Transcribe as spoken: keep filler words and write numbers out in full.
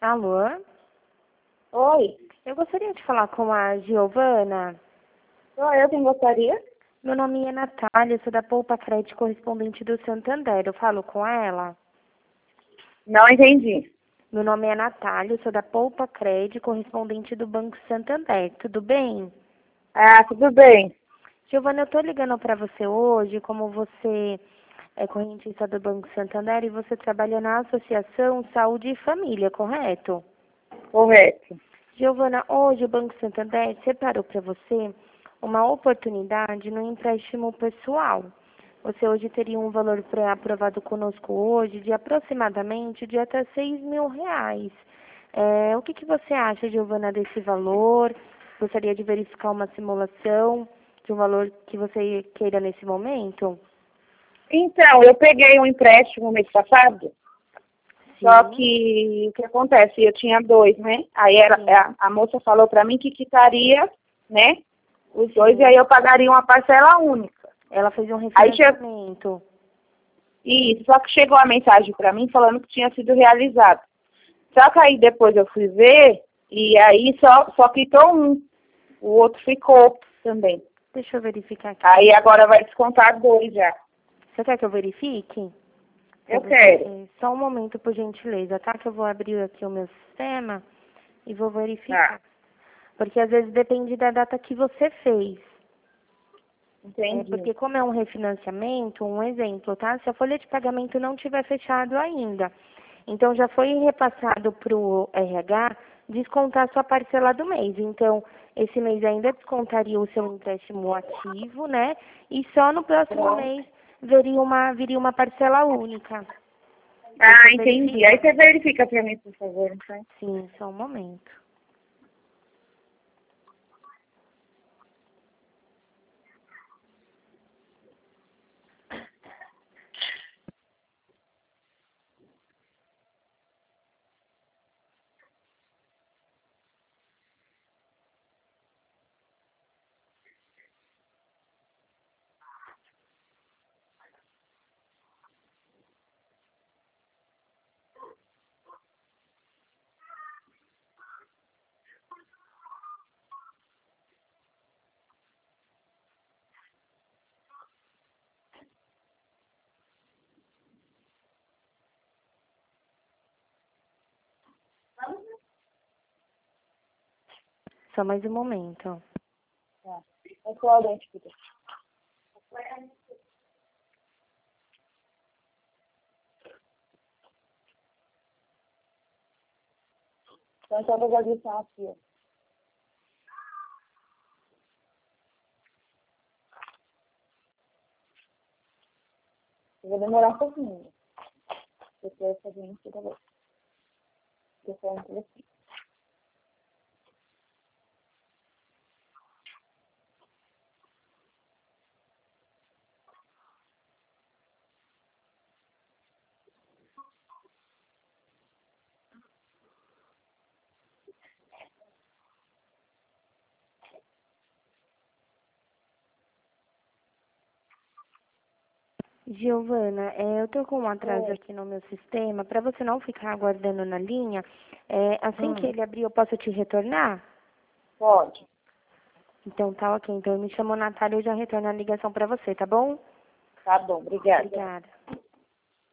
Alô? Oi, Eu gostaria de falar com a Giovana. sou eu quem gostaria? Meu nome é Natália, sou da Poupa Crédito correspondente do Santander. Eu falo com ela? Não entendi. Meu nome é Natália, sou da Poupa Crédito correspondente do Banco Santander. Tudo bem? Ah, tudo bem. Giovana, eu estou ligando para você hoje, como você é correntista do Banco Santander e você trabalha na Associação Saúde e Família, correto? Correto. Giovana, hoje o Banco Santander separou para você uma oportunidade no empréstimo pessoal. Você hoje teria um valor pré-aprovado conosco hoje de aproximadamente de até seis mil reais. É, o que, que você acha, Giovana, desse valor? Gostaria de verificar uma simulação de um valor que você queira nesse momento? Então, eu peguei um empréstimo mês passado, só Sim, que o que acontece? Eu tinha dois, né? Aí era, sim, a, a moça falou pra mim que quitaria, né? Os dois, e sim. aí eu pagaria uma parcela única. Ela fez um Aí chegou, refinanciamento. isso, só que chegou a mensagem pra mim falando que tinha sido realizado. Só que aí depois eu fui ver, e aí só, só quitou um. O outro ficou também. Deixa eu verificar aqui. Aí agora vai descontar dois já. Você quer que eu verifique? Pra Eu você, quero. é, só um momento, por gentileza, tá? Que eu vou abrir aqui o meu sistema e vou Tá, verificar. Porque às vezes depende da data que você fez. É, entendi. porque como é um refinanciamento, um exemplo, tá? Se a folha de pagamento não tiver fechado ainda, então já foi repassado para o R H descontar sua parcela do mês. Então, esse mês ainda descontaria o seu empréstimo ativo, né? E só no próximo Pronto. mês viria uma, viria uma parcela única. Deixa Ah, eu entendi. Aí verificar. você verifica pra mim, por favor, então. Sim, só um momento. Só mais um momento. Tá. É qual a identificação? Então, só vou adicionar aqui, ó. Eu vou demorar um pouquinho. Porque eu fazer isso toda vez. Porque eu não assim. Giovana, é, eu tô com um atraso Oi. aqui no meu sistema. Para você não ficar aguardando na linha, é, assim que Hum, ele abrir, eu posso te retornar? pode. Então tá ok. Então eu me chamo Natália e eu já retorno a ligação para você, tá bom? Tá bom, obrigada. Obrigada.